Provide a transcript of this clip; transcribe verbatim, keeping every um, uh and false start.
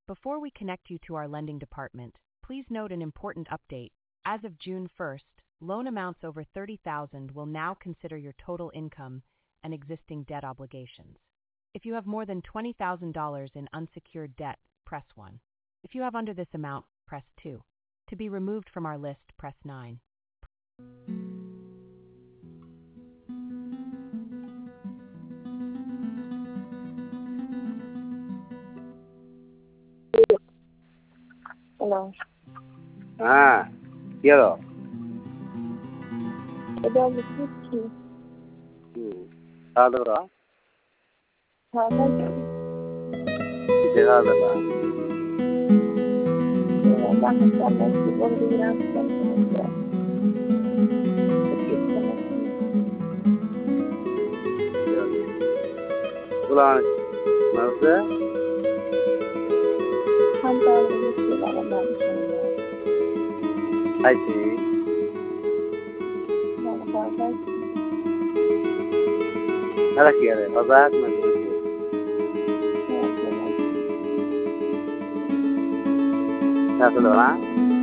Before we connect you to our lending department, please note an important update. As of June first, loan amounts over thirty thousand dollars will now consider your total income and existing debt obligations. If you have more than twenty thousand dollars in unsecured debt, press one. If you have under this amount, press two. To be removed from our list, press nine. Hello. Ah, quiero. এটা বুঝছি Hmm. Ada berapa? খাবার Tiga ada lah. banget sama si pembelian dan kemudian Bulan mana? hantar rezeki dalam manusia Haji. dan kabar Ada kira. Obat mana? Satu orang.